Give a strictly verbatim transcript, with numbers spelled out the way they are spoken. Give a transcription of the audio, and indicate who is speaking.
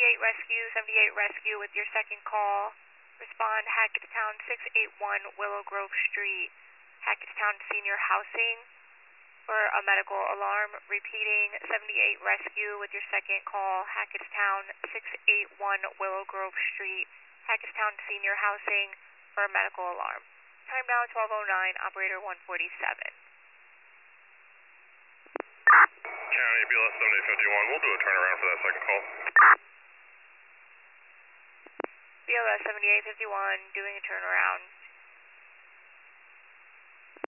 Speaker 1: seventy-eight Rescue, seventy-eight Rescue with your second call. Respond Hackettstown six eight one Willow Grove Street, Hackettstown Senior Housing for a medical alarm. Repeating, seventy-eight Rescue with your second call, Hackettstown six eight one Willow Grove Street, Hackettstown Senior Housing for a medical alarm. Time now twelve oh nine, operator one forty-seven.
Speaker 2: County B L S seventy-eight fifty-one, we'll do a turnaround for that second call.
Speaker 1: B L S seventy-eight fifty-one, doing a turnaround.